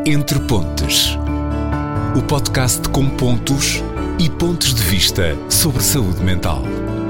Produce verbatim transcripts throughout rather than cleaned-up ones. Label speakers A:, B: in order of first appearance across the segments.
A: Entre Pontes, o podcast com pontos e pontos de vista sobre saúde mental.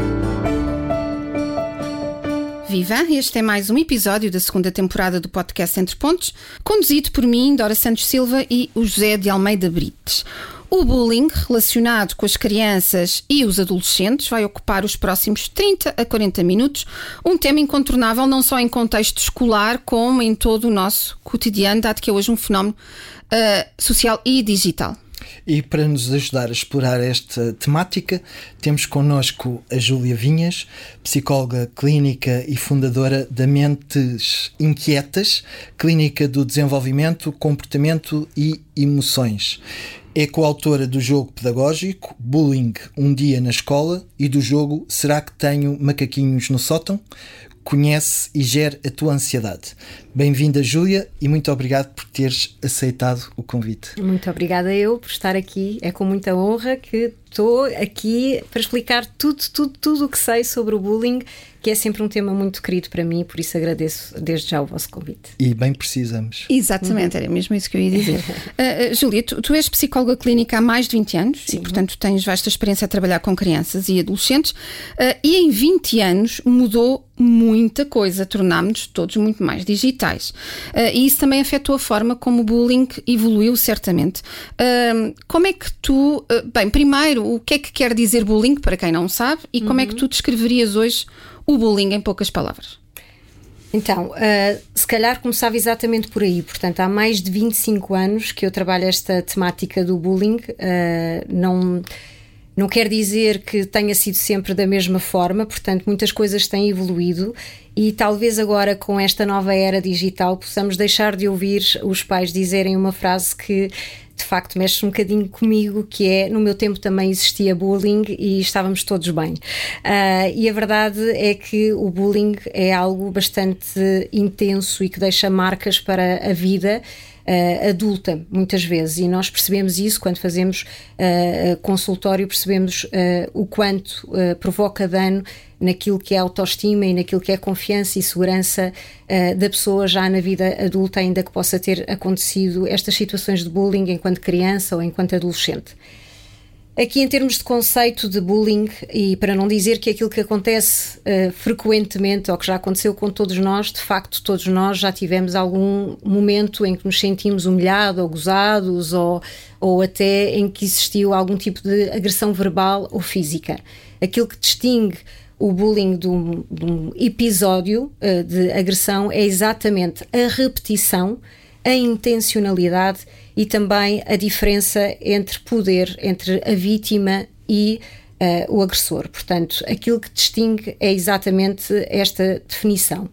B: Viva! Este é mais um episódio da segunda temporada do podcast Entre Pontes, conduzido por mim, Dora Santos Silva, e o José de Almeida Brites. O bullying relacionado com as crianças e os adolescentes vai ocupar os próximos trinta a quarenta minutos, um tema incontornável não só em contexto escolar como em todo o nosso cotidiano, dado que é hoje um fenómeno uh, social e digital.
C: E para nos ajudar a explorar esta temática, temos connosco a Júlia Vinhas, psicóloga clínica e fundadora da Mentes Inquietas, Clínica do Desenvolvimento, Comportamento e Emoções. É coautora do jogo pedagógico Bullying, um dia na escola, e do jogo Será que tenho macaquinhos no sótão? Conhece e gera a tua ansiedade. Bem-vinda, Júlia, e muito obrigado por teres aceitado o convite.
D: Muito obrigada eu por estar aqui. É com muita honra que estou aqui para explicar tudo, tudo, tudo o que sei sobre o bullying, que é sempre um tema muito querido para mim, por isso agradeço desde já o vosso convite.
C: E bem precisamos.
B: Exatamente, uhum. Era mesmo isso que eu ia dizer. uh, uh, Júlia, tu, tu és psicóloga clínica há mais de vinte anos. Sim. E, portanto, tens vasta experiência a trabalhar com crianças e adolescentes, uh, e em vinte anos mudou muita coisa, tornámos-nos todos muito mais digitais. Uh, e isso também afetou a forma como o bullying evoluiu, certamente. Uh, como é que tu... Uh, bem, primeiro, o que é que quer dizer bullying, para quem não sabe, e como uhum. é que tu descreverias hoje o bullying em poucas palavras?
D: Então, uh, se calhar começava exatamente por aí. Portanto, há mais de vinte e cinco anos que eu trabalho esta temática do bullying. Uh, não... Não quer dizer que tenha sido sempre da mesma forma, portanto, muitas coisas têm evoluído e talvez agora com esta nova era digital possamos deixar de ouvir os pais dizerem uma frase que de facto mexe um bocadinho comigo, que é: no meu tempo também existia bullying e estávamos todos bem. Uh, e a verdade é que o bullying é algo bastante intenso e que deixa marcas para a vida Uh, adulta, muitas vezes, e nós percebemos isso quando fazemos uh, consultório, percebemos uh, o quanto uh, provoca dano naquilo que é autoestima e naquilo que é confiança e segurança uh, da pessoa já na vida adulta, ainda que possa ter acontecido estas situações de bullying enquanto criança ou enquanto adolescente. Aqui, em termos de conceito de bullying, e para não dizer que aquilo que acontece uh, frequentemente ou que já aconteceu com todos nós, de facto todos nós já tivemos algum momento em que nos sentimos humilhados ou gozados, ou, ou até em que existiu algum tipo de agressão verbal ou física. Aquilo que distingue o bullying de um, de um episódio uh, de agressão é exatamente a repetição, a intencionalidade e também a diferença entre poder, entre a vítima e uh, o agressor. Portanto, aquilo que distingue é exatamente esta definição.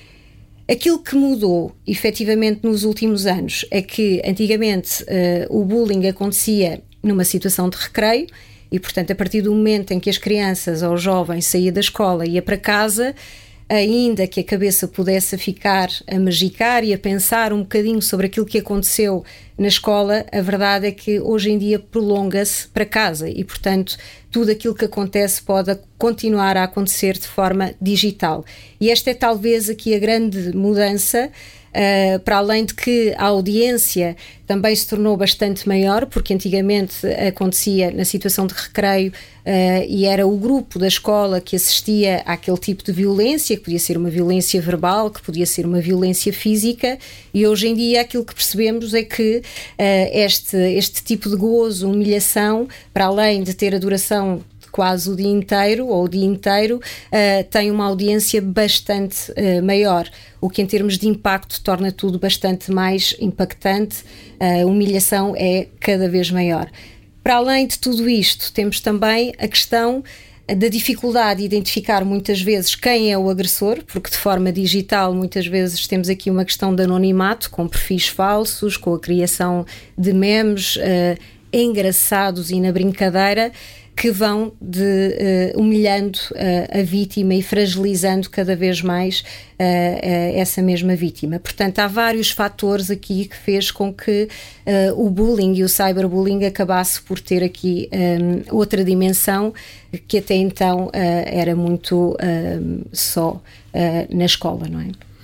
D: Aquilo que mudou, efetivamente, nos últimos anos é que, antigamente, uh, o bullying acontecia numa situação de recreio e, portanto, a partir do momento em que as crianças ou os jovens saíam da escola e iam para casa, ainda que a cabeça pudesse ficar a magicar e a pensar um bocadinho sobre aquilo que aconteceu na escola, a verdade é que hoje em dia prolonga-se para casa e, portanto, tudo aquilo que acontece pode continuar a acontecer de forma digital. E esta é talvez aqui a grande mudança. Uh, para além de que a audiência também se tornou bastante maior, porque antigamente acontecia na situação de recreio uh, e era o grupo da escola que assistia àquele tipo de violência, que podia ser uma violência verbal, que podia ser uma violência física, e hoje em dia aquilo que percebemos é que uh, este, este tipo de gozo, humilhação, para além de ter a duração quase o dia inteiro ou o dia inteiro, uh, tem uma audiência bastante uh, maior, o que em termos de impacto torna tudo bastante mais impactante. A humilhação é cada vez maior. Para além de tudo isto, temos também a questão da dificuldade de identificar muitas vezes quem é o agressor, porque de forma digital muitas vezes temos aqui uma questão de anonimato, com perfis falsos, com a criação de memes uh, engraçados e na brincadeira, que vão de, uh, humilhando uh, a vítima e fragilizando cada vez mais uh, uh, essa mesma vítima. Portanto, há vários fatores aqui que fez com que uh, o bullying e o cyberbullying acabasse por ter aqui um, outra dimensão que até então uh, era muito uh, só uh, na escola, não é?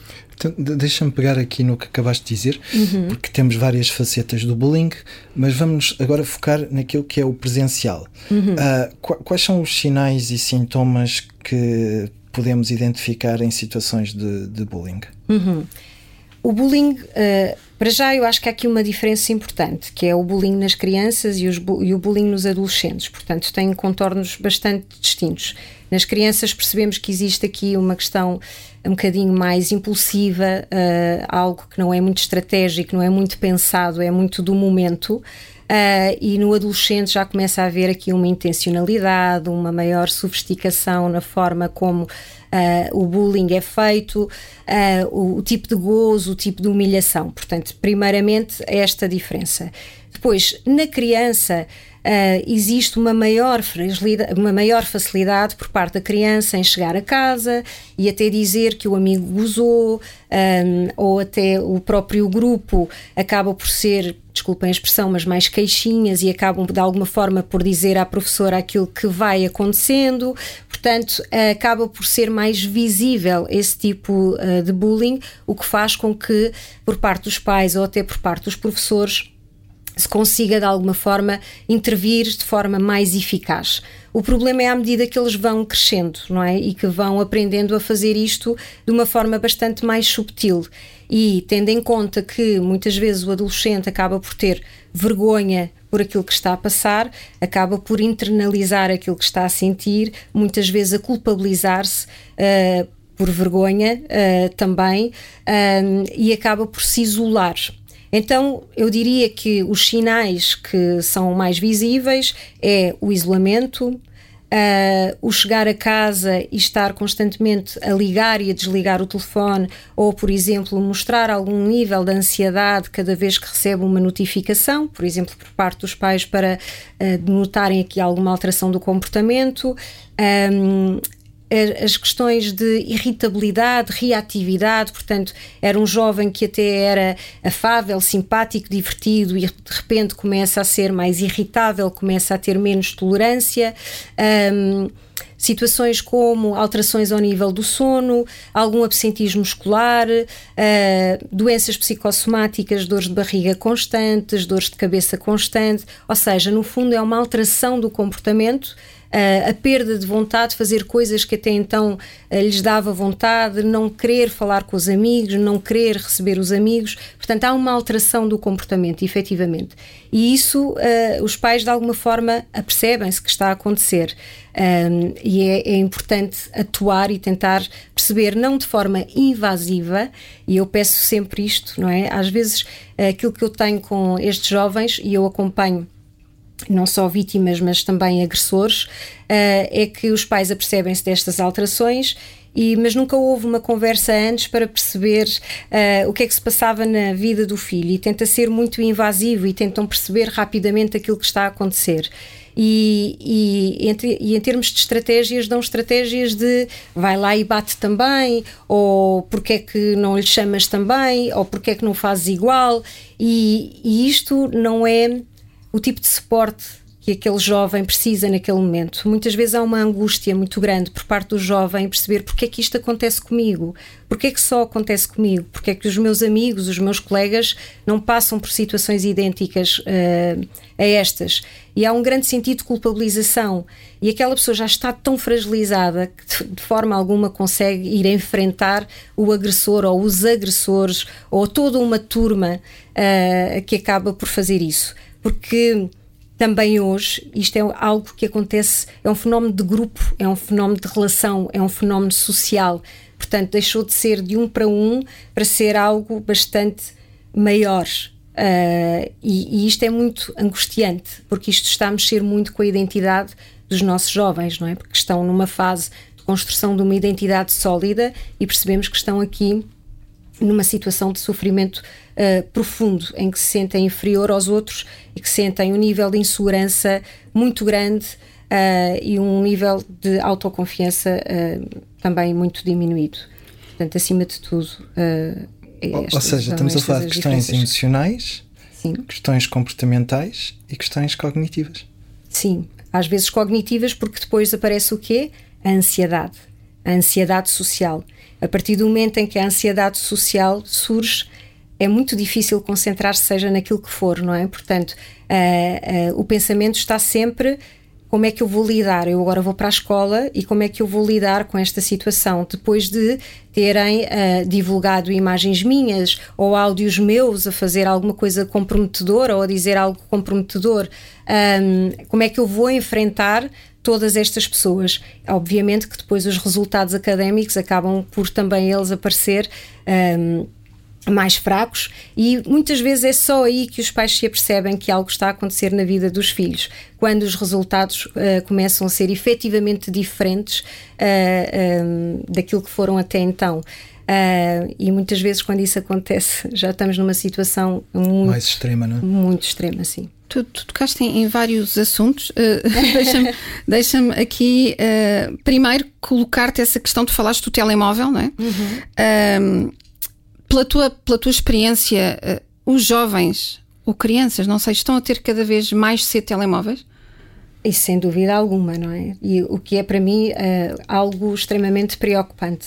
C: Então, deixa-me pegar aqui no que acabaste de dizer, uhum. porque temos várias facetas do bullying, mas vamos agora focar naquilo que é o presencial. Uhum. Uh, quais são os sinais e sintomas que podemos identificar em situações de, de bullying?
D: Uhum. O bullying, uh, para já eu acho que há aqui uma diferença importante, que é o bullying nas crianças e, os, e o bullying nos adolescentes, portanto têm contornos bastante distintos. Nas crianças percebemos que existe aqui uma questão um bocadinho mais impulsiva, uh, algo que não é muito estratégico, não é muito pensado, é muito do momento. Uh, e no adolescente já começa a haver aqui uma intencionalidade, uma maior sofisticação na forma como uh, o bullying é feito, uh, o, o tipo de gozo, o tipo de humilhação. Portanto, primeiramente, esta diferença. Depois, na criança, uh, existe uma maior fragilidade, uma maior facilidade por parte da criança em chegar a casa e até dizer que o amigo gozou, um, ou até o próprio grupo acaba por ser, desculpem a expressão, mas mais queixinhas e acabam de alguma forma por dizer à professora aquilo que vai acontecendo. Portanto, acaba por ser mais visível esse tipo uh, de bullying, o que faz com que por parte dos pais ou até por parte dos professores se consiga de alguma forma intervir de forma mais eficaz. O problema é à medida que eles vão crescendo, não é? E que vão aprendendo a fazer isto de uma forma bastante mais subtil. E tendo em conta que muitas vezes o adolescente acaba por ter vergonha por aquilo que está a passar, acaba por internalizar aquilo que está a sentir, muitas vezes a culpabilizar-se uh, por vergonha uh, também, um, e acaba por se isolar. Então, eu diria que os sinais que são mais visíveis é o isolamento, uh, o chegar a casa e estar constantemente a ligar e a desligar o telefone, ou, por exemplo, mostrar algum nível de ansiedade cada vez que recebe uma notificação, por exemplo, por parte dos pais para uh, notarem aqui alguma alteração do comportamento. Um, as questões de irritabilidade, reatividade, portanto, era um jovem que até era afável, simpático, divertido e de repente começa a ser mais irritável, começa a ter menos tolerância. Um, situações como alterações ao nível do sono, algum absentismo escolar, uh, doenças psicossomáticas, dores de barriga constantes, dores de cabeça constante, ou seja, no fundo é uma alteração do comportamento, Uh, a perda de vontade de fazer coisas que até então uh, lhes dava vontade, não querer falar com os amigos, não querer receber os amigos. Portanto, há uma alteração do comportamento, efetivamente. E isso, uh, os pais de alguma forma apercebem-se que está a acontecer. Um, e é, é importante atuar e tentar perceber, não de forma invasiva, e eu peço sempre isto, não é? Às vezes, uh, aquilo que eu tenho com estes jovens, e eu acompanho não só vítimas, mas também agressores, uh, é que os pais apercebem-se destas alterações, e, mas nunca houve uma conversa antes para perceber uh, o que é que se passava na vida do filho, e tenta ser muito invasivo e tentam perceber rapidamente aquilo que está a acontecer. E, e, entre, e em termos de estratégias, dão estratégias de vai lá e bate também, ou porque é que não lhe chamas também, ou porque é que não fazes igual, e, e isto não é o tipo de suporte que aquele jovem precisa naquele momento. Muitas vezes há uma angústia muito grande por parte do jovem perceber porque é que isto acontece comigo, porque é que só acontece comigo, porque é que os meus amigos, os meus colegas não passam por situações idênticas uh, a estas. E há um grande sentido de culpabilização, e aquela pessoa já está tão fragilizada que de forma alguma consegue ir enfrentar o agressor ou os agressores ou toda uma turma uh, que acaba por fazer isso. Porque também hoje isto é algo que acontece, é um fenómeno de grupo, é um fenómeno de relação, é um fenómeno social. Portanto, deixou de ser de um para um para ser algo bastante maior. Uh, e, e isto é muito angustiante, porque isto está a mexer muito com a identidade dos nossos jovens, não é? Porque estão numa fase de construção de uma identidade sólida e percebemos que estão aqui numa situação de sofrimento uh, profundo, em que se sentem inferior aos outros e que sentem um nível de insegurança muito grande uh, e um nível de autoconfiança uh, também muito diminuído. Portanto, acima de tudo... Uh,
C: ou, ou seja, estamos a falar de questões emocionais, sim, questões comportamentais e questões cognitivas.
D: Sim, às vezes cognitivas, porque depois aparece o quê? A ansiedade. A ansiedade social. A partir do momento em que a ansiedade social surge, é muito difícil concentrar-se, seja naquilo que for, não é? Portanto, uh, uh, o pensamento está sempre: como é que eu vou lidar? Eu agora vou para a escola e como é que eu vou lidar com esta situação? Depois de terem uh, divulgado imagens minhas ou áudios meus a fazer alguma coisa comprometedora ou a dizer algo comprometedor, um, como é que eu vou enfrentar todas estas pessoas? Obviamente que depois os resultados académicos acabam por também eles aparecer um, mais fracos, e muitas vezes é só aí que os pais se apercebem que algo está a acontecer na vida dos filhos, quando os resultados uh, começam a ser efetivamente diferentes uh, um, daquilo que foram até então. Uh, e muitas vezes, quando isso acontece, já estamos numa situação muito,
C: mais extrema, não é?
D: Muito extrema, sim.
B: Tu, tu tocaste em, em vários assuntos. Uh, deixa-me, deixa-me aqui uh, primeiro colocar-te essa questão. Tu falaste do telemóvel, não é? Uhum. Uh, Pela tua, pela tua experiência, uh, os jovens ou crianças, não sei, estão a ter cada vez mais cedo telemóveis?
D: Isso sem dúvida alguma, não é? E o que é para mim uh, algo extremamente preocupante.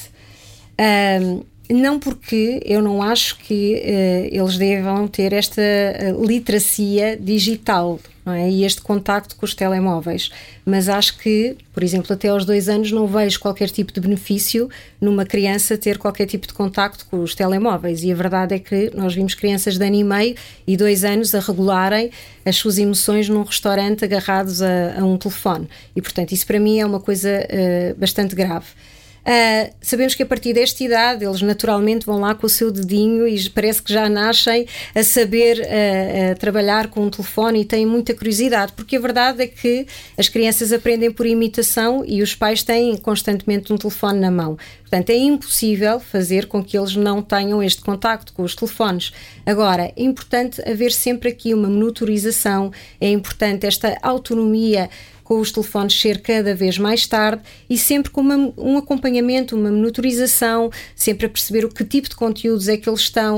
D: Uh, não porque eu não acho que uh, eles devam ter esta uh, literacia digital, não é? E este contacto com os telemóveis, mas acho que, por exemplo, até aos dois anos não vejo qualquer tipo de benefício numa criança ter qualquer tipo de contacto com os telemóveis, e a verdade é que nós vimos crianças de ano e meio e dois anos a regularem as suas emoções num restaurante agarrados a, a um telefone, e portanto isso para mim é uma coisa uh, bastante grave. Uh, sabemos que a partir desta idade eles naturalmente vão lá com o seu dedinho e parece que já nascem a saber uh, uh, trabalhar com um telefone e têm muita curiosidade, porque a verdade é que as crianças aprendem por imitação e os pais têm constantemente um telefone na mão. Portanto, é impossível fazer com que eles não tenham este contacto com os telefones. Agora, é importante haver sempre aqui uma monitorização, é importante esta autonomia com os telefones ser cada vez mais tarde e sempre com uma, um acompanhamento, uma monitorização, sempre a perceber o que tipo de conteúdos é que eles estão uh,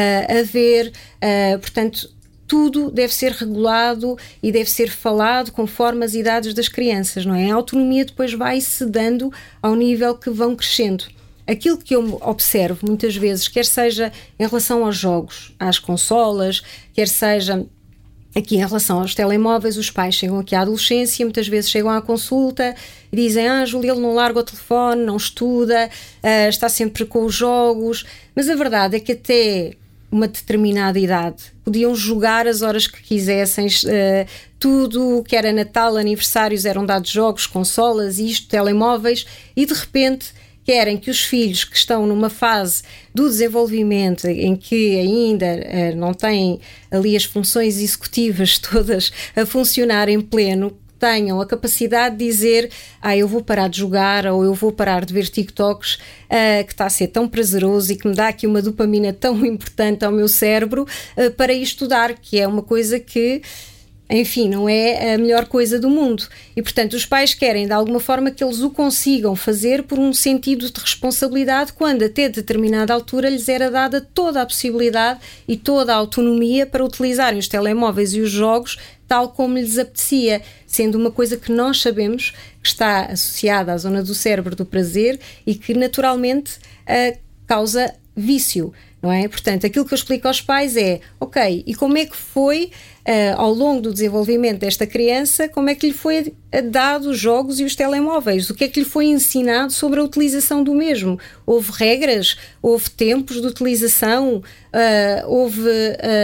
D: a ver, uh, portanto, tudo deve ser regulado e deve ser falado conforme as idades das crianças, não é? A autonomia depois vai-se dando ao nível que vão crescendo. Aquilo que eu observo muitas vezes, quer seja em relação aos jogos, às consolas, quer seja aqui em relação aos telemóveis, os pais chegam aqui à adolescência, muitas vezes chegam à consulta e dizem: ah, Júlia, ele não larga o telefone, não estuda, uh, está sempre com os jogos. Mas a verdade é que até uma determinada idade podiam jogar as horas que quisessem, uh, tudo que era Natal, aniversários, eram dados jogos, consolas, isto, telemóveis, e de repente querem que os filhos que estão numa fase do desenvolvimento em que ainda uh, não têm ali as funções executivas todas a funcionar em pleno, tenham a capacidade de dizer: ah, eu vou parar de jogar, ou eu vou parar de ver TikToks, uh, que está a ser tão prazeroso e que me dá aqui uma dopamina tão importante ao meu cérebro, uh, para ir estudar, que é uma coisa que, enfim, não é a melhor coisa do mundo. E, portanto, os pais querem, de alguma forma, que eles o consigam fazer por um sentido de responsabilidade, quando até determinada altura lhes era dada toda a possibilidade e toda a autonomia para utilizarem os telemóveis e os jogos tal como lhes apetecia, sendo uma coisa que nós sabemos que está associada à zona do cérebro do prazer e que, naturalmente, uh, causa vício, não é? Portanto, aquilo que eu explico aos pais é: ok, e como é que foi uh, ao longo do desenvolvimento desta criança, como é que lhe foi dado os jogos e os telemóveis? O que é que lhe foi ensinado sobre a utilização do mesmo? Houve regras? Houve tempos de utilização? Uh, houve uh,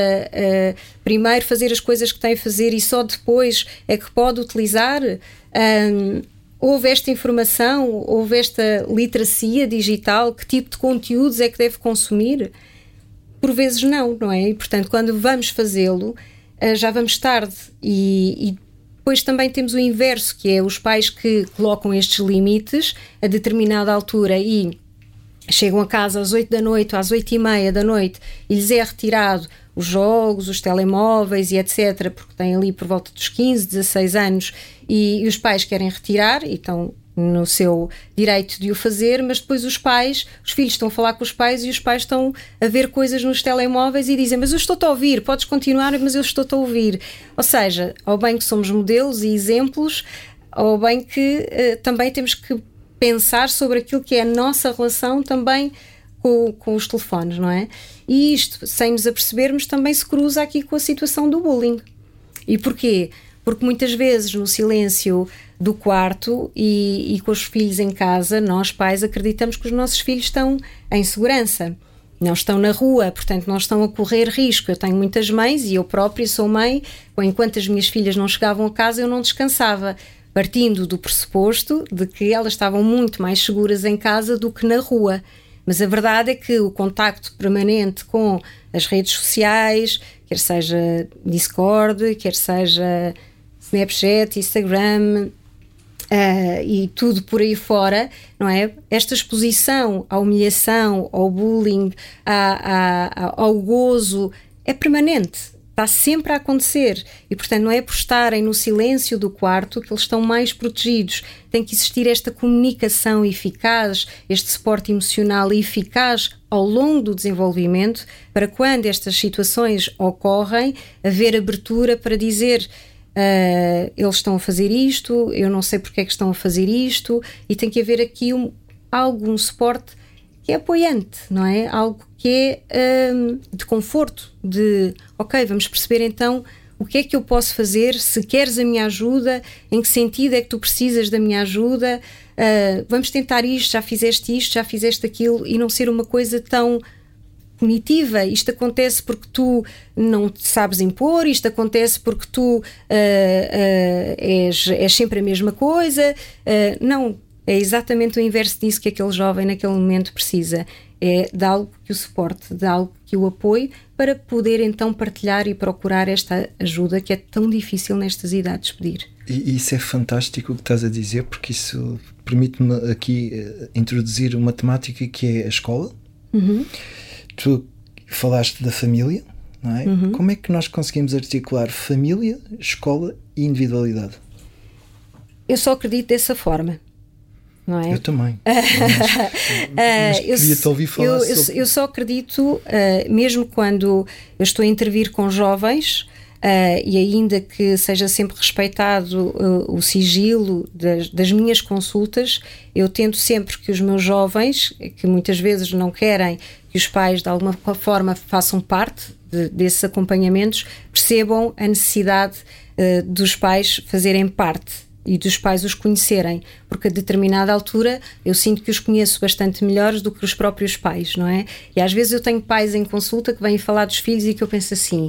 D: uh, primeiro fazer as coisas que tem a fazer e só depois é que pode utilizar? Um, Houve esta informação? Houve esta literacia digital? Que tipo de conteúdos é que deve consumir? Por vezes não, não é? E, portanto, quando vamos fazê-lo, já vamos tarde. E, e depois também temos o inverso, que é os pais que colocam estes limites a determinada altura e chegam a casa às oito da noite ou às oito e meia da noite e lhes é retirado os jogos, os telemóveis e etcétera, porque têm ali por volta dos quinze, dezasseis anos e, e os pais querem retirar e estão no seu direito de o fazer, mas depois os pais, os filhos estão a falar com os pais e os pais estão a ver coisas nos telemóveis e dizem: mas eu estou-te a ouvir, podes continuar, mas eu estou-te a ouvir. Ou seja, ao bem que somos modelos e exemplos, ao bem que uh, também temos que pensar sobre aquilo que é a nossa relação também com, com os telefones, não é? E isto, sem nos apercebermos, também se cruza aqui com a situação do bullying. E porquê? Porque muitas vezes no silêncio do quarto e, e com os filhos em casa, nós pais acreditamos que os nossos filhos estão em segurança, não estão na rua, portanto não estão a correr risco. Eu tenho muitas mães e eu própria sou mãe, enquanto as minhas filhas não chegavam a casa eu não descansava, partindo do pressuposto de que elas estavam muito mais seguras em casa do que na rua. Mas a verdade é que o contacto permanente com as redes sociais, quer seja Discord, quer seja Snapchat, Instagram uh, e tudo por aí fora, não é? Esta exposição à humilhação, ao bullying, à, à, ao gozo é permanente. Está sempre a acontecer e, portanto, não é por estarem no silêncio do quarto que eles estão mais protegidos. Tem que existir esta comunicação eficaz, este suporte emocional eficaz ao longo do desenvolvimento, para quando estas situações ocorrem, haver abertura para dizer uh, eles estão a fazer isto, eu não sei porque é que estão a fazer isto, e tem que haver aqui um, algum suporte que é apoiante, não é? Algo que é um, de conforto, de ok, vamos perceber então o que é que eu posso fazer, se queres a minha ajuda, em que sentido é que tu precisas da minha ajuda, uh, vamos tentar isto, já fizeste isto, já fizeste aquilo, e não ser uma coisa tão punitiva. Isto acontece porque tu não te sabes impor, isto acontece porque tu uh, uh, és, és sempre a mesma coisa. Uh, não, é exatamente o inverso disso que aquele jovem naquele momento precisa. É de algo que o suporte, de algo que o apoie, para poder então partilhar e procurar esta ajuda que é tão difícil nestas idades pedir.
C: E isso é fantástico o que estás a dizer, porque isso permite-me aqui uh, introduzir uma temática que é a escola. Uhum. Tu falaste da família, não é? Uhum. Como é que nós conseguimos articular família, escola e individualidade?
D: Eu só acredito dessa forma. Não é?
C: Eu também. Mas, mas queria-te ouvir falar
D: eu, eu,
C: sobre...
D: eu só acredito, uh, mesmo quando eu estou a intervir com jovens, uh, e ainda que seja sempre respeitado uh, o sigilo das, das minhas consultas, eu tento sempre que os meus jovens, que muitas vezes não querem que os pais de alguma forma façam parte de, desses acompanhamentos, percebam a necessidade uh, dos pais fazerem parte e dos pais os conhecerem, porque a determinada altura eu sinto que os conheço bastante melhores do que os próprios pais, não é? E às vezes eu tenho pais em consulta que vêm falar dos filhos e que eu penso assim...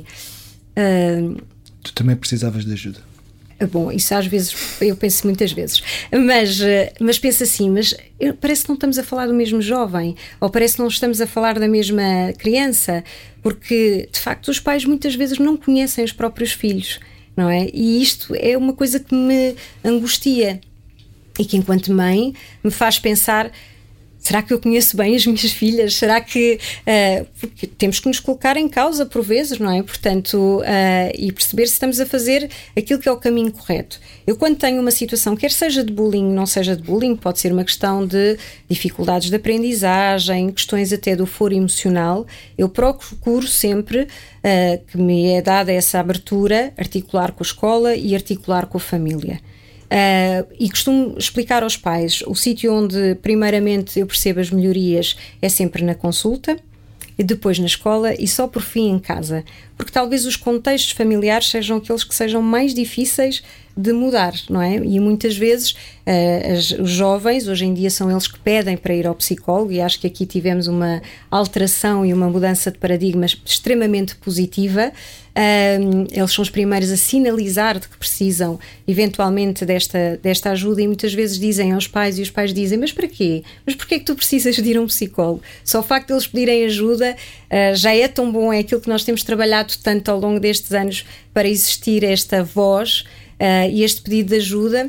D: Uh,
C: tu também precisavas de ajuda.
D: Bom, isso às vezes eu penso muitas vezes, mas, mas penso assim, mas parece que não estamos a falar do mesmo jovem, ou parece que não estamos a falar da mesma criança, porque de facto os pais muitas vezes não conhecem os próprios filhos, não é? E isto é uma coisa que me angustia e que, enquanto mãe, me faz pensar: será que eu conheço bem as minhas filhas? Será que... Uh, porque temos que nos colocar em causa por vezes, não é? Portanto, uh, e perceber se estamos a fazer aquilo que é o caminho correto. Eu, quando tenho uma situação, quer seja de bullying, não seja de bullying, pode ser uma questão de dificuldades de aprendizagem, questões até do foro emocional, eu procuro sempre uh, que me é dada essa abertura, articular com a escola e articular com a família. Uh, e costumo explicar aos pais: o sítio onde primeiramente eu percebo as melhorias é sempre na consulta, e depois na escola e só por fim em casa, porque talvez os contextos familiares sejam aqueles que sejam mais difíceis de mudar, não é? E muitas vezes uh, as, os jovens, hoje em dia, são eles que pedem para ir ao psicólogo, e acho que aqui tivemos uma alteração e uma mudança de paradigmas extremamente positiva. Um, eles são os primeiros a sinalizar de que precisam eventualmente desta, desta ajuda, e muitas vezes dizem aos pais, e os pais dizem: mas para quê? Mas porquê é que tu precisas de ir a um psicólogo? Só o facto de eles pedirem ajuda uh, já é tão bom, é aquilo que nós temos trabalhado tanto ao longo destes anos para existir esta voz uh, e este pedido de ajuda.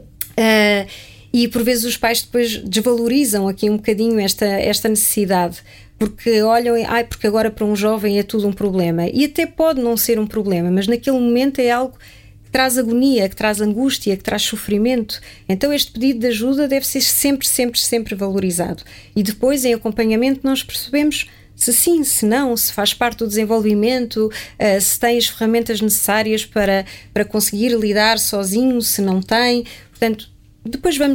D: Uh, e por vezes os pais depois desvalorizam aqui um bocadinho esta, esta necessidade, porque olham e, ai, porque agora para um jovem é tudo um problema, e até pode não ser um problema, mas naquele momento é algo que traz agonia, que traz angústia, que traz sofrimento. Então este pedido de ajuda deve ser sempre, sempre, sempre valorizado, e depois em acompanhamento nós percebemos se sim, se não, se faz parte do desenvolvimento, uh, se tem as ferramentas necessárias para, para conseguir lidar sozinho, se não tem. Portanto, depois vamos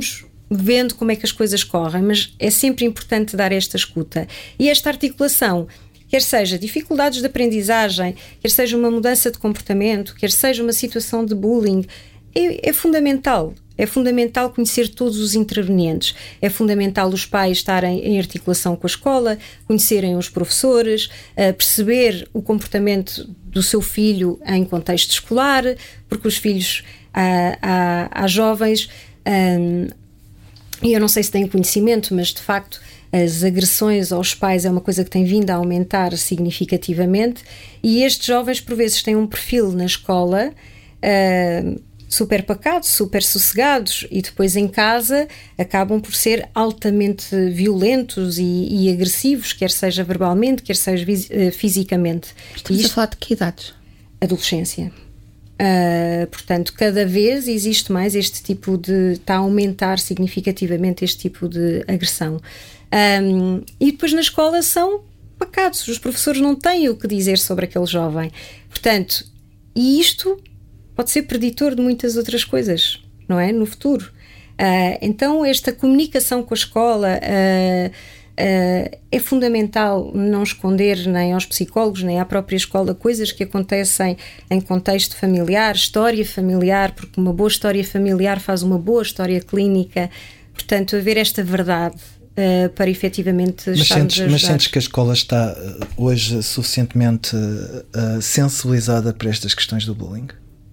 D: vendo como é que as coisas correm, mas é sempre importante dar esta escuta. E esta articulação, quer seja dificuldades de aprendizagem, quer seja uma mudança de comportamento, quer seja uma situação de bullying, é, é fundamental. É fundamental conhecer todos os intervenientes. É fundamental os pais estarem em articulação com a escola, conhecerem os professores, perceber o comportamento do seu filho em contexto escolar, porque os filhos, há, há, há jovens, hum, e eu não sei se têm conhecimento, mas de facto as agressões aos pais é uma coisa que tem vindo a aumentar significativamente, e estes jovens por vezes têm um perfil na escola uh, super pacatos, super sossegados, e depois em casa acabam por ser altamente violentos e, e agressivos, quer seja verbalmente, quer seja uh, fisicamente.
B: Estamos isto, a falar de que idades?
D: Adolescência. Uh, portanto, cada vez existe mais este tipo de... está a aumentar significativamente este tipo de agressão. Um, e depois na escola são pacatos, os professores não têm o que dizer sobre aquele jovem. Portanto, e isto pode ser preditor de muitas outras coisas, não é? No futuro. Uh, então, esta comunicação com a escola uh, uh, é fundamental, não esconder nem aos psicólogos, nem à própria escola coisas que acontecem em contexto familiar, história familiar, porque uma boa história familiar faz uma boa história clínica. Portanto, haver esta verdade uh, para efetivamente
C: mas
D: estarmos
C: sentes,
D: a ajudar.
C: Mas sentes que a escola está uh, hoje suficientemente uh, sensibilizada para estas questões do bullying?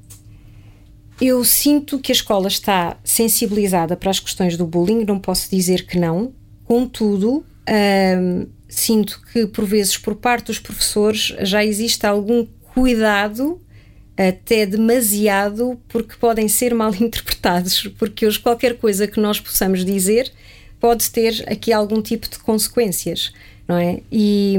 D: Eu sinto que a escola está sensibilizada para as questões do bullying, não posso dizer que não. Contudo, hum, sinto que por vezes por parte dos professores já existe algum cuidado, até demasiado, porque podem ser mal interpretados, porque hoje qualquer coisa que nós possamos dizer pode ter aqui algum tipo de consequências, não é? E,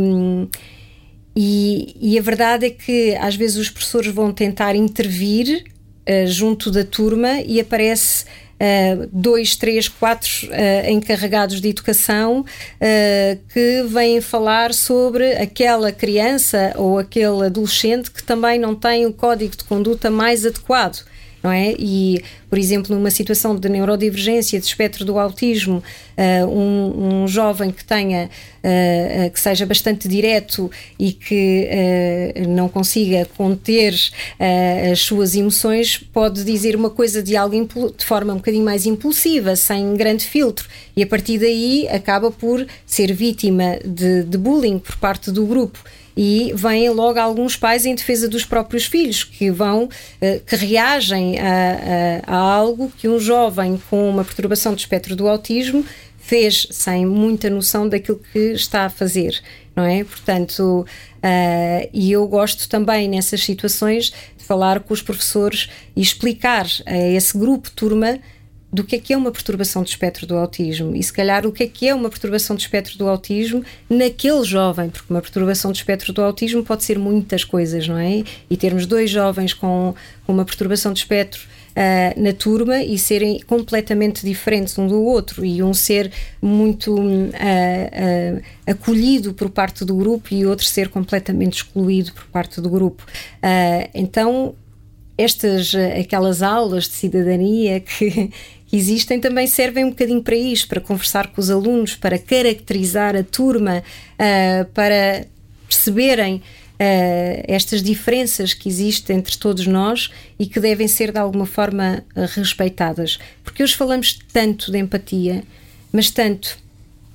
D: e, e a verdade é que às vezes os professores vão tentar intervir Uh, junto da turma e aparece uh, dois, três, quatro uh, encarregados de educação uh, que vêm falar sobre aquela criança ou aquele adolescente que também não tem o código de conduta mais adequado, não é? E, por exemplo, numa situação de neurodivergência, de espectro do autismo, uh, um, um jovem que tenha, uh, uh, que seja bastante direto e que uh, não consiga conter uh, as suas emoções, pode dizer uma coisa de algo de forma um bocadinho mais impulsiva, sem grande filtro, e a partir daí acaba por ser vítima de, de bullying por parte do grupo. E vêm logo alguns pais em defesa dos próprios filhos, que vão, que reagem a, a, a algo que um jovem com uma perturbação do espectro do autismo fez sem muita noção daquilo que está a fazer, não é? Portanto, uh, e eu gosto também nessas situações de falar com os professores e explicar a esse grupo, turma, do que é que é uma perturbação do espectro do autismo e se calhar o que é que é uma perturbação do espectro do autismo naquele jovem, porque uma perturbação do espectro do autismo pode ser muitas coisas, não é? E termos dois jovens com, com uma perturbação do espectro uh, na turma e serem completamente diferentes um do outro e um ser muito uh, uh, acolhido por parte do grupo e outro ser completamente excluído por parte do grupo. Uh, então, estas, aquelas aulas de cidadania que que existem também servem um bocadinho para isto, para conversar com os alunos, para caracterizar a turma, uh, para perceberem uh, estas diferenças que existem entre todos nós e que devem ser de alguma forma uh, respeitadas. Porque hoje falamos tanto de empatia, mas tanto,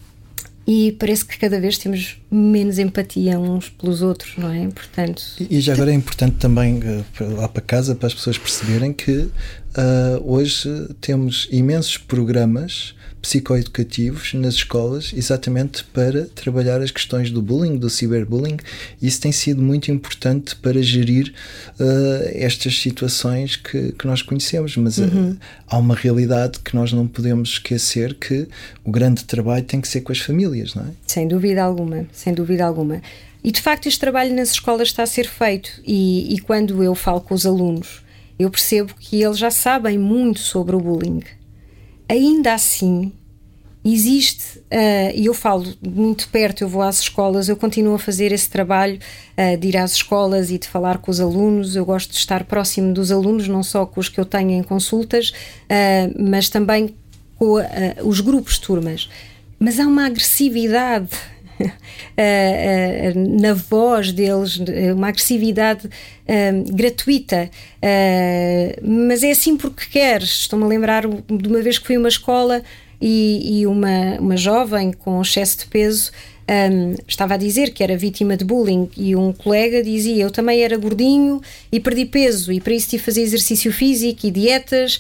D: e parece que cada vez temos menos empatia uns pelos outros, não é? Portanto,
C: e, e já agora é importante também uh, lá para casa para as pessoas perceberem que uh, hoje temos imensos programas psicoeducativos nas escolas exatamente para trabalhar as questões do bullying, do ciberbullying. Isso tem sido muito importante para gerir uh, estas situações que, que nós conhecemos, mas uhum. uh, há uma realidade que nós não podemos esquecer, que o grande trabalho tem que ser com as famílias, não é?
D: Sem dúvida alguma, sem dúvida alguma. E de facto este trabalho nas escolas está a ser feito e, e quando eu falo com os alunos eu percebo que eles já sabem muito sobre o bullying. Ainda assim, existe, uh, e eu falo muito perto, eu vou às escolas, eu continuo a fazer esse trabalho uh, de ir às escolas e de falar com os alunos. Eu gosto de estar próximo dos alunos, não só com os que eu tenho em consultas, uh, mas também com uh, os grupos turmas, mas há uma agressividade uh, uh, na voz deles, uma agressividade uh, gratuita, uh, mas é assim porque queres. Estou-me a lembrar de uma vez que fui a uma escola e, e uma, uma jovem com excesso de peso Um, estava a dizer que era vítima de bullying e um colega dizia: eu também era gordinho e perdi peso e para isso tive de fazer exercício físico e dietas,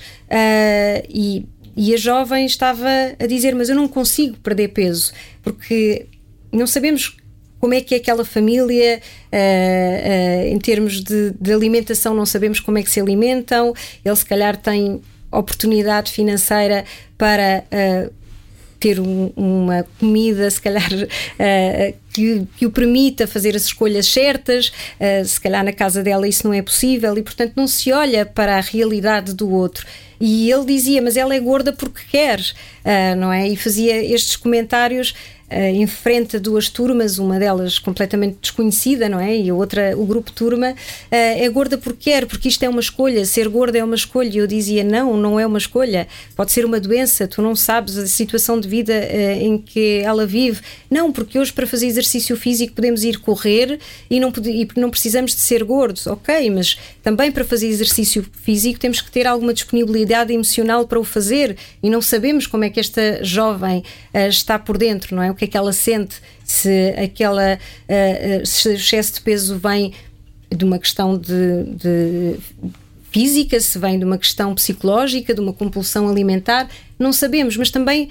D: uh, e, e a jovem estava a dizer: mas eu não consigo perder peso porque não sabemos como é que é aquela família, uh, uh, em termos de, de alimentação, não sabemos como é que se alimentam. Ele se calhar tem oportunidade financeira para uh, ter um, uma comida, se calhar, uh, que, que o permita fazer as escolhas certas, uh, se calhar na casa dela isso não é possível e, portanto, não se olha para a realidade do outro. E ele dizia: mas ela é gorda porque quer, uh, não é? E fazia estes comentários uh, em frente a duas turmas, uma delas completamente desconhecida, não é? E a outra, o grupo turma, uh, é gorda porque quer, porque isto é uma escolha, ser gorda é uma escolha. E eu dizia: não, não é uma escolha, pode ser uma doença, tu não sabes a situação de vida uh, em que ela vive. Não, porque hoje para fazer exercício físico podemos ir correr e não, e não precisamos de ser gordos, ok, mas também para fazer exercício físico temos que ter alguma disponibilidade emocional para o fazer e não sabemos como é que esta jovem uh, está por dentro, não é? O que é que ela sente, se aquela uh, uh, se o excesso de peso vem de uma questão de, de física, se vem de uma questão psicológica, de uma compulsão alimentar, não sabemos, mas também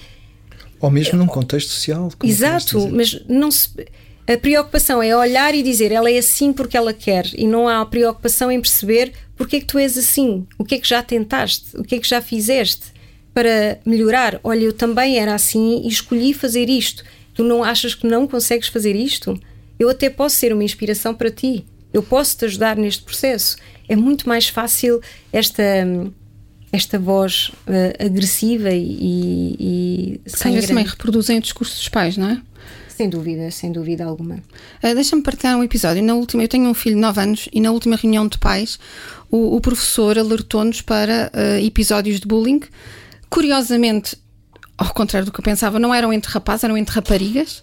C: ou mesmo num contexto social.
D: Exato, mas não se... A preocupação é olhar e dizer: ela é assim porque ela quer, e não há preocupação em perceber porque é que tu és assim, o que é que já tentaste, o que é que já fizeste para melhorar. Olha, eu também era assim e escolhi fazer isto. Tu não achas que não consegues fazer isto? Eu até posso ser uma inspiração para ti, eu posso te ajudar neste processo. É muito mais fácil esta... esta voz uh, agressiva e, e
B: sem grande... também reproduzem o discurso dos pais, não é?
D: Sem dúvida, sem dúvida alguma.
B: Uh, deixa-me partilhar um episódio. Na última, eu tenho um filho de nove anos e na última reunião de pais o, o professor alertou-nos para uh, episódios de bullying. Curiosamente, ao contrário do que eu pensava, não eram entre rapazes, eram entre raparigas.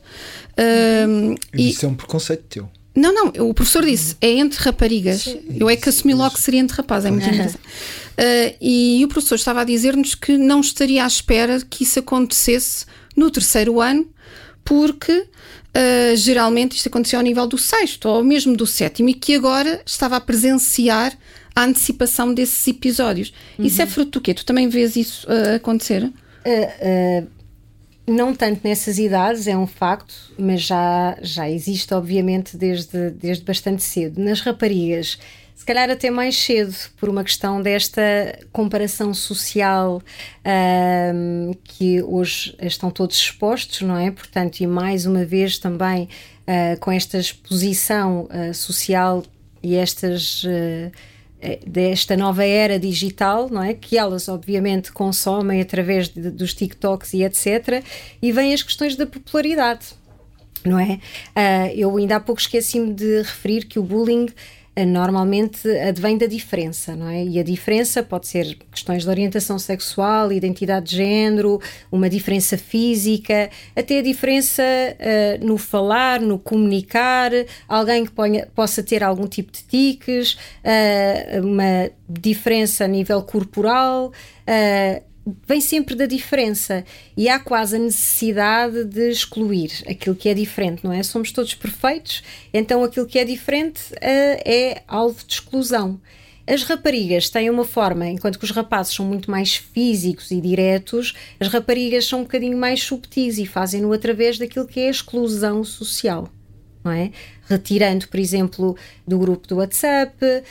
B: Uh,
C: e isso é um preconceito teu.
B: Não, não, o professor disse: é entre raparigas. Sim, eu é que assumi logo que seria entre rapazes. É muito interessante. Uh, e o professor estava a dizer-nos que não estaria à espera que isso acontecesse no terceiro ano, porque uh, geralmente isto acontecia ao nível do sexto ou mesmo do sétimo, e que agora estava a presenciar a antecipação desses episódios. Uhum. Isso é fruto do quê? Tu também vês isso uh, acontecer?
D: Uh, uh, não tanto nessas idades, é um facto, mas já, já existe, obviamente, desde, desde bastante cedo. Nas raparigas, se calhar até mais cedo, por uma questão desta comparação social, um, que hoje estão todos expostos, não é? Portanto, e mais uma vez também uh, com esta exposição uh, social e estas... Uh, desta nova era digital, não é? Que elas obviamente consomem através de, dos TikToks e etcétera. E vêm as questões da popularidade, não é? Uh, eu ainda há pouco esqueci-me de referir que o bullying uh, normalmente advém da diferença, não é? E a diferença pode ser questões de orientação sexual, identidade de género, uma diferença física, até a diferença uh, no falar, no comunicar, alguém que ponha, possa ter algum tipo de tiques, uh, uma diferença a nível corporal, uh, vem sempre da diferença e há quase a necessidade de excluir aquilo que é diferente, não é? Somos todos perfeitos, então aquilo que é diferente uh, é alvo de exclusão. As raparigas têm uma forma, enquanto que os rapazes são muito mais físicos e diretos, as raparigas são um bocadinho mais subtis e fazem-no através daquilo que é a exclusão social, não é? Retirando, por exemplo, do grupo do WhatsApp,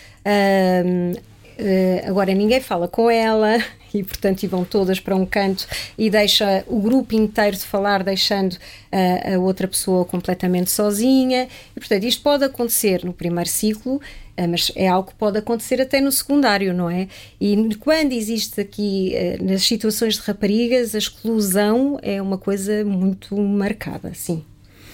D: uh, uh, agora ninguém fala com ela e, portanto, e vão todas para um canto e deixa o grupo inteiro de falar, deixando uh, a outra pessoa completamente sozinha. E, portanto, isto pode acontecer no primeiro ciclo, uh, mas é algo que pode acontecer até no secundário, não é? E quando existe aqui, uh, nas situações de raparigas, a exclusão é uma coisa muito marcada, sim.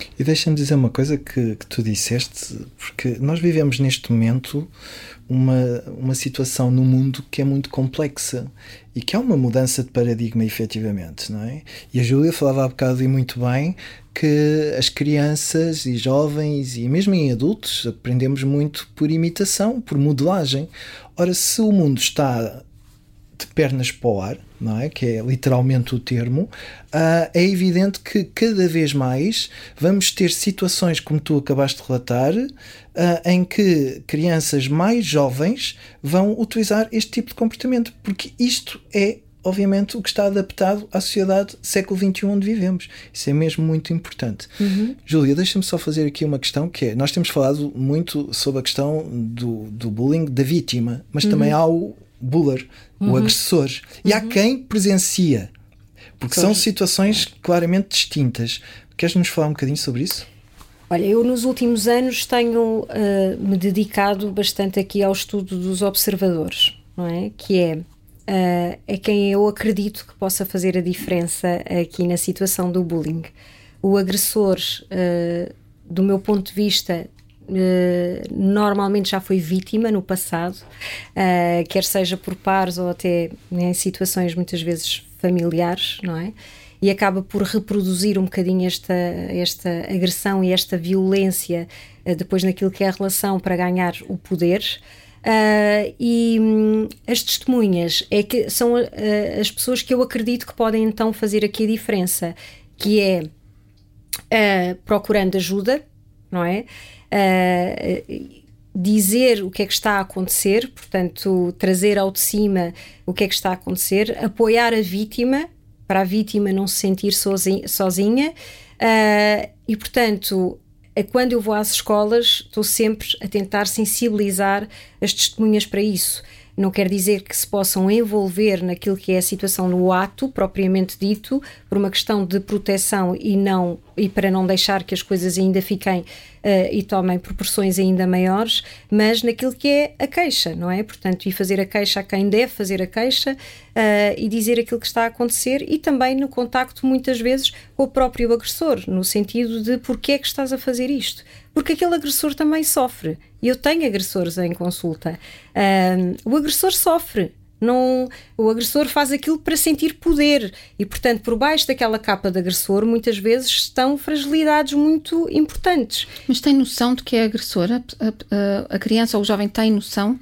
C: E deixa-me dizer uma coisa que, que tu disseste, porque nós vivemos neste momento uma, uma situação no mundo que é muito complexa e que há uma mudança de paradigma, efetivamente, não é? E a Júlia falava há bocado e muito bem que as crianças e jovens e mesmo em adultos aprendemos muito por imitação, por modelagem. Ora, se o mundo está de pernas para o ar, não é? Que é literalmente o termo, uh, é evidente que cada vez mais vamos ter situações, como tu acabaste de relatar, uh, em que crianças mais jovens vão utilizar este tipo de comportamento, porque isto é, obviamente, o que está adaptado à sociedade século vinte e um onde vivemos. Isso é mesmo muito importante. Uhum. Júlia, deixa-me só fazer aqui uma questão, que é, nós temos falado muito sobre a questão do, do bullying da vítima, mas uhum. também há o buller, uhum. o agressor. E uhum. há quem presencia, porque pois. São situações claramente distintas. Queres-nos falar um bocadinho sobre isso?
D: Olha, eu nos últimos anos tenho uh, me dedicado bastante aqui ao estudo dos observadores, não é? Que é, uh, é quem eu acredito que possa fazer a diferença aqui na situação do bullying. O agressor, uh, do meu ponto de vista, Uh, normalmente já foi vítima no passado, uh, quer seja por pares ou até né, em situações muitas vezes familiares, não é? E acaba por reproduzir um bocadinho esta, esta agressão e esta violência uh, depois naquilo que é a relação para ganhar o poder. Uh, e um, as testemunhas é que são uh, as pessoas que eu acredito que podem então fazer aqui a diferença, que é uh, procurando ajuda, não é? Uh, dizer o que é que está a acontecer, portanto, trazer ao de cima o que é que está a acontecer, apoiar a vítima, para a vítima não se sentir sozinha, sozinha uh, e, portanto, quando eu vou às escolas, estou sempre a tentar sensibilizar as testemunhas para isso. Não quer dizer que se possam envolver naquilo que é a situação no ato, propriamente dito, por uma questão de proteção e, não, e para não deixar que as coisas ainda fiquem uh, e tomem proporções ainda maiores, mas naquilo que é a queixa, não é? Portanto, e fazer a queixa a quem deve fazer a queixa uh, e dizer aquilo que está a acontecer e também no contacto, muitas vezes, com o próprio agressor, no sentido de porquê é que estás a fazer isto? Porque aquele agressor também sofre. E eu tenho agressores em consulta. Um, o agressor sofre. Não, o agressor faz aquilo para sentir poder. E, portanto, por baixo daquela capa de agressor, muitas vezes estão fragilidades muito importantes.
B: Mas tem noção de que é agressora? A, a, a criança ou o jovem tem noção?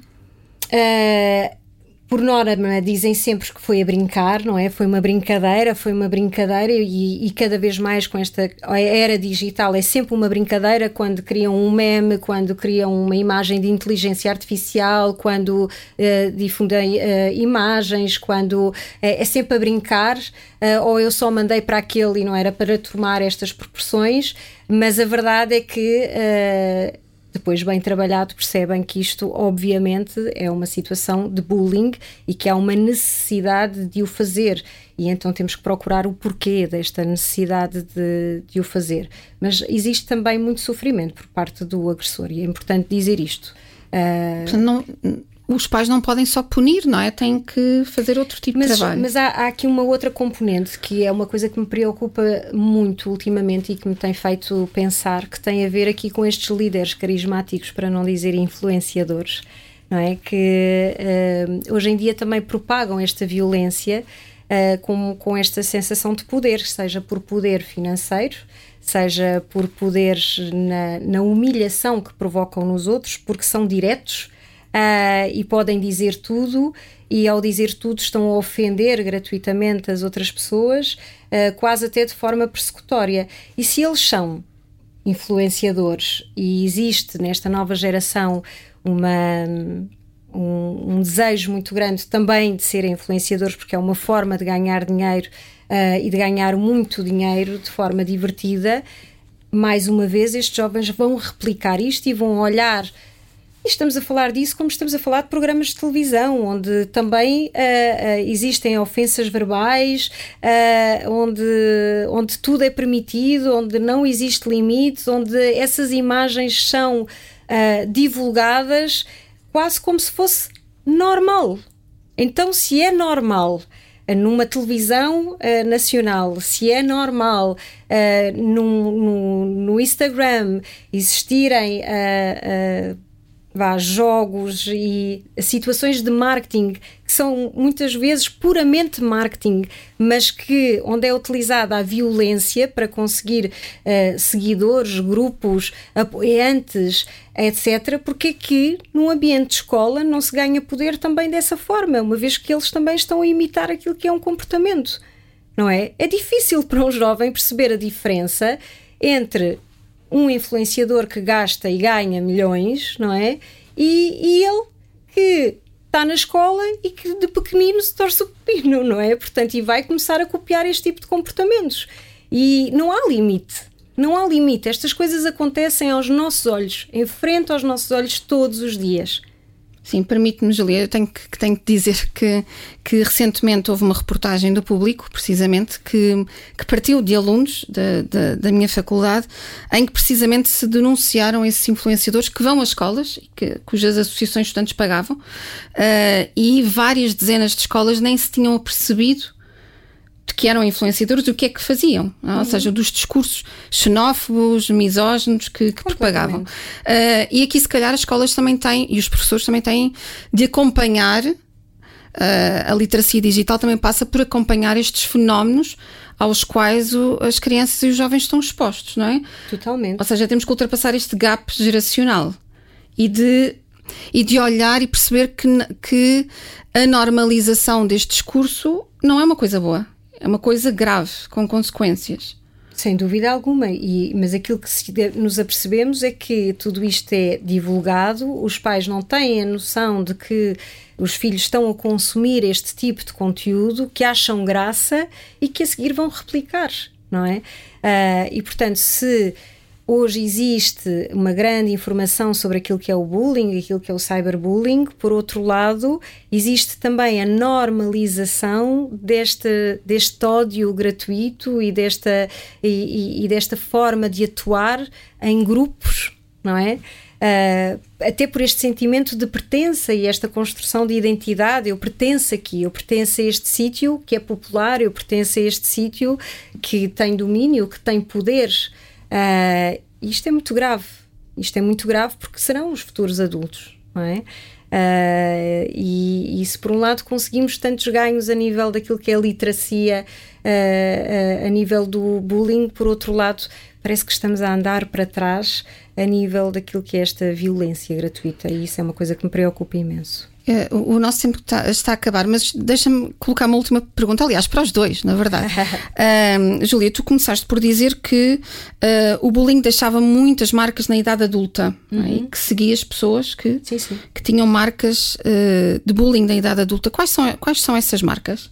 D: Uh, por norma, dizem sempre que foi a brincar, não é? Foi uma brincadeira, foi uma brincadeira e, e cada vez mais com esta era digital é sempre uma brincadeira quando criam um meme, quando criam uma imagem de inteligência artificial, quando uh, difundem uh, imagens, quando uh, é sempre a brincar, uh, ou eu só mandei para aquele e não era para tomar estas proporções, mas a verdade é que uh, depois, bem trabalhado, percebem que isto, obviamente, é uma situação de bullying e que há uma necessidade de o fazer. E então temos que procurar o porquê desta necessidade de, de o fazer. Mas existe também muito sofrimento por parte do agressor e é importante dizer isto.
B: Uh... Não, os pais não podem só punir, não é? Têm que fazer outro tipo
D: mas,
B: de trabalho.
D: Mas há, há aqui uma outra componente que é uma coisa que me preocupa muito ultimamente e que me tem feito pensar, que tem a ver aqui com estes líderes carismáticos, para não dizer influenciadores, não é? Que uh, hoje em dia também propagam esta violência uh, com, com esta sensação de poder, seja por poder financeiro, seja por poder na, na humilhação que provocam nos outros, porque são diretos. Uh, e podem dizer tudo e ao dizer tudo estão a ofender gratuitamente as outras pessoas, uh, quase até de forma persecutória. E se eles são influenciadores e existe nesta nova geração uma, um, um desejo muito grande também de serem influenciadores, porque é uma forma de ganhar dinheiro uh, e de ganhar muito dinheiro de forma divertida, mais uma vez estes jovens vão replicar isto e vão olhar. E estamos a falar disso como estamos a falar de programas de televisão, onde também uh, uh, existem ofensas verbais, uh, onde, onde tudo é permitido, onde não existe limites, onde essas imagens são uh, divulgadas quase como se fosse normal. Então, se é normal numa televisão uh, nacional, se é normal uh, no, no, no Instagram existirem uh, uh, vá, jogos e situações de marketing que são muitas vezes puramente marketing, mas que onde é utilizada a violência para conseguir uh, seguidores, grupos, apoiantes, etcétera, porque é que num ambiente de escola não se ganha poder também dessa forma, uma vez que eles também estão a imitar aquilo que é um comportamento, não é? É difícil para um jovem perceber a diferença entre um influenciador que gasta e ganha milhões, não é? E, e ele que está na escola e que de pequenino se torce o pepino, não é? Portanto, e vai começar a copiar este tipo de comportamentos. E não há limite. Não há limite. Estas coisas acontecem aos nossos olhos, em frente aos nossos olhos todos os dias.
B: Sim, permite-me, Júlia, eu tenho que, tenho que dizer que, que recentemente houve uma reportagem do Público, precisamente, que, que partiu de alunos da, da, da minha faculdade, em que precisamente se denunciaram esses influenciadores que vão às escolas, que, cujas associações de estudantes pagavam, uh, e várias dezenas de escolas nem se tinham apercebido de que eram influenciadores e o que é que faziam, uhum. ou seja, dos discursos xenófobos, misóginos que, que propagavam. Uh, e aqui se calhar as escolas também têm, e os professores também têm de acompanhar, uh, a literacia digital também passa por acompanhar estes fenómenos aos quais o, as crianças e os jovens estão expostos, não é?
D: Totalmente.
B: Ou seja, temos que ultrapassar este gap geracional e de, e de olhar e perceber que, que a normalização deste discurso não é uma coisa boa. É uma coisa grave, com consequências.
D: Sem dúvida alguma, e, mas aquilo que se, nos apercebemos é que tudo isto é divulgado, os pais não têm a noção de que os filhos estão a consumir este tipo de conteúdo, que acham graça e que a seguir vão replicar, não é? Uh, e portanto, se hoje existe uma grande informação sobre aquilo que é o bullying, aquilo que é o cyberbullying, por outro lado, existe também a normalização deste, deste ódio gratuito e desta, e, e, e desta forma de atuar em grupos, não é? Uh, até por este sentimento de pertença e esta construção de identidade. Eu pertenço aqui, eu pertenço a este sítio que é popular, eu pertenço a este sítio que tem domínio, que tem poderes. Uh, isto é muito grave, isto é muito grave porque serão os futuros adultos, não é? Uh, e, e se por um lado conseguimos tantos ganhos a nível daquilo que é a literacia, uh, uh, a nível do bullying, por outro lado parece que estamos a andar para trás a nível daquilo que é esta violência gratuita, e isso é uma coisa que me preocupa imenso.
B: O nosso tempo está, está a acabar, mas deixa-me colocar uma última pergunta, aliás, para os dois, na verdade. uh, Júlia, tu começaste por dizer que uh, o bullying deixava muitas marcas na idade adulta, uhum. é? E que seguia as pessoas que,
D: sim, sim.
B: que tinham marcas uh, de bullying na idade adulta. Quais são, quais são essas marcas?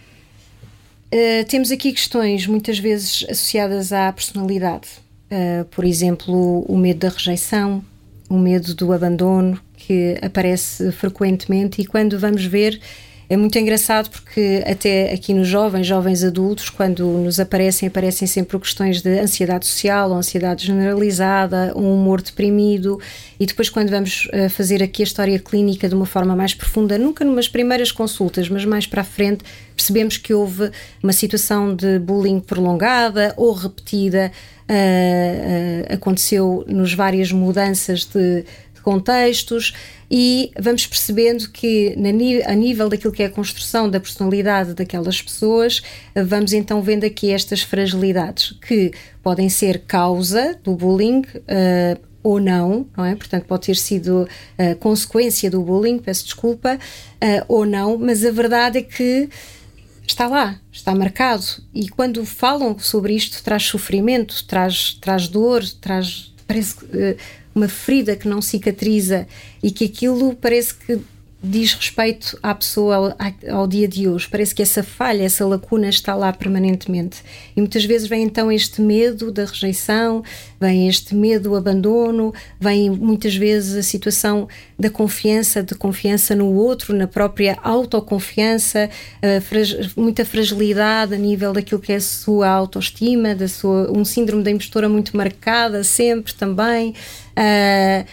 D: Uh, temos aqui questões muitas vezes associadas à personalidade. Uh, por exemplo, o medo da rejeição, o medo do abandono, que aparece frequentemente, e quando vamos ver é muito engraçado porque até aqui nos jovens, jovens adultos, quando nos aparecem, aparecem sempre questões de ansiedade social, ou ansiedade generalizada, um humor deprimido, e depois quando vamos uh, fazer aqui a história clínica de uma forma mais profunda, nunca numas primeiras consultas, mas mais para a frente, percebemos que houve uma situação de bullying prolongada ou repetida, uh, uh, aconteceu nos várias mudanças de contextos, e vamos percebendo que na, a nível daquilo que é a construção da personalidade daquelas pessoas, vamos então vendo aqui estas fragilidades que podem ser causa do bullying uh, ou não, não é? Portanto, pode ter sido uh, consequência do bullying, peço desculpa, uh, ou não, mas a verdade é que está lá, está marcado, e quando falam sobre isto traz sofrimento, traz, traz dor, traz, parece uh, uma ferida que não cicatriza, e que aquilo parece que diz respeito à pessoa ao, ao dia de hoje. Parece que essa falha, essa lacuna está lá permanentemente. E muitas vezes vem então este medo da rejeição, vem este medo do abandono, vem muitas vezes a situação da confiança, de confiança no outro, na própria autoconfiança, uh, muita fragilidade a nível daquilo que é a sua autoestima, da sua, um síndrome da impostora muito marcada sempre também. Uh,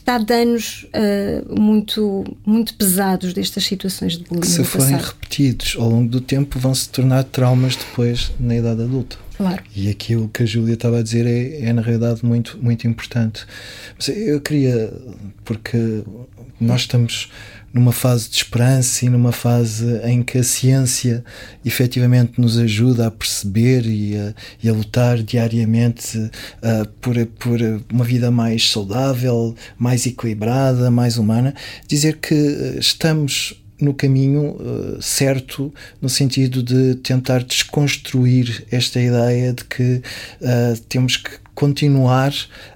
D: há danos uh, muito, muito pesados destas situações de bullying.
C: Que se forem repetidos ao longo do tempo vão se tornar traumas depois na idade adulta.
D: Claro.
C: E aquilo que a Júlia estava a dizer é, é na realidade muito, muito importante. Mas eu queria, porque nós estamos numa fase de esperança e numa fase em que a ciência efetivamente nos ajuda a perceber e a, e a lutar diariamente uh, por, por uma vida mais saudável, mais equilibrada, mais humana, dizer que estamos no caminho uh, certo, no sentido de tentar desconstruir esta ideia de que uh, temos que continuar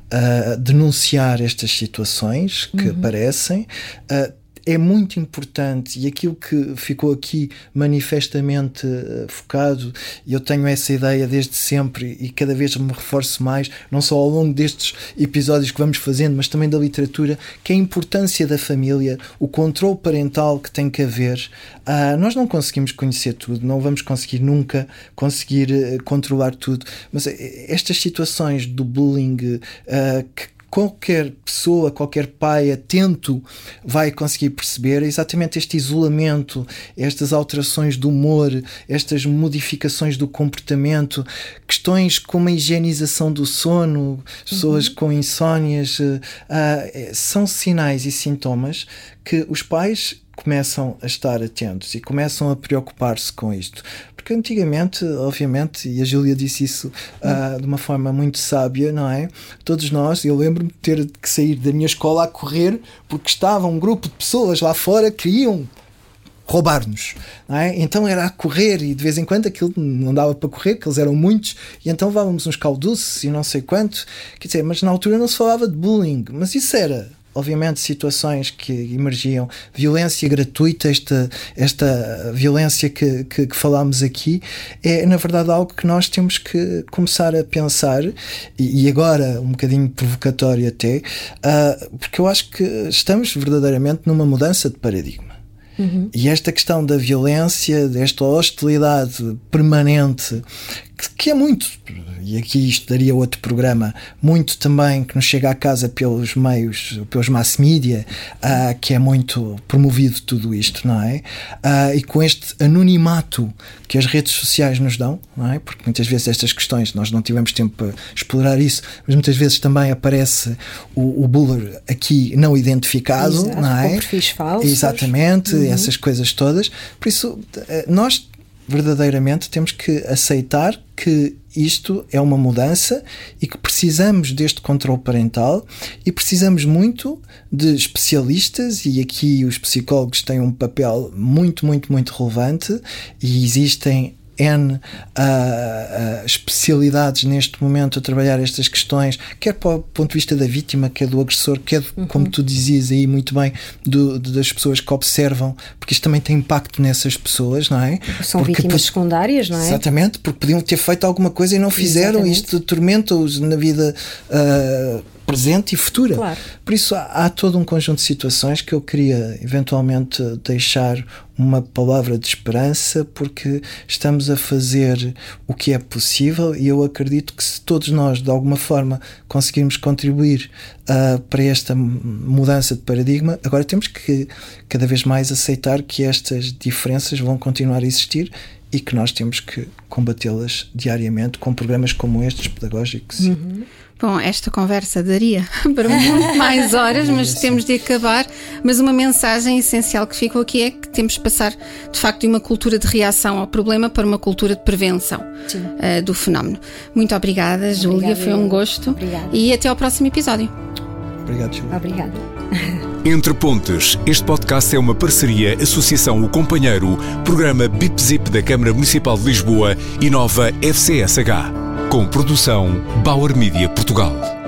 C: a denunciar estas situações que uhum. aparecem. Uh, é muito importante, e aquilo que ficou aqui manifestamente uh, focado, e eu tenho essa ideia desde sempre e cada vez me reforço mais, não só ao longo destes episódios que vamos fazendo, mas também da literatura, que é a importância da família, o controle parental que tem que haver. Uh, nós não conseguimos conhecer tudo, não vamos conseguir nunca conseguir uh, controlar tudo, mas uh, estas situações do bullying uh, que qualquer pessoa, qualquer pai atento vai conseguir perceber exatamente este isolamento, estas alterações do humor, estas modificações do comportamento, questões como a higienização do sono, pessoas uhum. com insónias, uh, uh, são sinais e sintomas que os pais começam a estar atentos e começam a preocupar-se com isto. Porque antigamente, obviamente, e a Júlia disse isso uh, de uma forma muito sábia, não é? Todos nós, eu lembro-me de ter que sair da minha escola a correr porque estava um grupo de pessoas lá fora que iam roubar-nos, não é? Então era a correr e de vez em quando aquilo não dava para correr, porque eles eram muitos, e então levávamos uns calduços e não sei quanto, quer dizer, mas na altura não se falava de bullying, mas isso era obviamente situações que emergiam, violência gratuita, esta, esta violência que, que, que falámos aqui, é na verdade algo que nós temos que começar a pensar, e, e agora um bocadinho provocatório até, uh, porque eu acho que estamos verdadeiramente numa mudança de paradigma. Uhum. E esta questão da violência, desta hostilidade permanente, que, que é muito, e aqui isto daria outro programa, muito também que nos chega à casa pelos meios, pelos mass media, uh, que é muito promovido tudo isto, não é? Uh, e com este anonimato que as redes sociais nos dão, não é? Porque muitas vezes estas questões, nós não tivemos tempo para explorar isso, mas muitas vezes também aparece o, o buller aqui não identificado, exato, não é?
D: Com perfis falsos.
C: Exatamente, uhum. essas coisas todas. Por isso, nós verdadeiramente temos que aceitar que isto é uma mudança e que precisamos deste controle parental e precisamos muito de especialistas, e aqui os psicólogos têm um papel muito, muito, muito relevante, e existem N uh, uh, especialidades neste momento a trabalhar estas questões, quer para o ponto de vista da vítima, quer do agressor, quer, uhum. como tu dizias aí muito bem, do, das pessoas que observam, porque isto também tem impacto nessas pessoas, não é?
D: São
C: porque,
D: vítimas porque, secundárias, não é?
C: Exatamente, porque podiam ter feito alguma coisa e não fizeram. Exatamente. Isto atormenta-os na vida uh, presente e futura.
D: Claro.
C: Por isso há, há todo um conjunto de situações que eu queria eventualmente deixar uma palavra de esperança, porque estamos a fazer o que é possível, e eu acredito que se todos nós de alguma forma conseguirmos contribuir uh, para esta mudança de paradigma, agora temos que cada vez mais aceitar que estas diferenças vão continuar a existir e que nós temos que combatê-las diariamente com programas como estes pedagógicos.
B: Uhum. Bom, esta conversa daria para muito mais horas, mas temos de acabar. Mas uma mensagem essencial que ficou aqui é que temos de passar, de facto, de uma cultura de reação ao problema para uma cultura de prevenção uh, do fenómeno. Muito obrigada, obrigada Júlia, foi um gosto.
D: Obrigada.
B: E até ao próximo episódio.
C: Obrigado, Júlia.
D: Obrigada.
A: Entre Pontes, este podcast é uma parceria Associação O Companheiro, programa B I P Z I P da Câmara Municipal de Lisboa e Nova F C S H, com produção Bauer Media Portugal.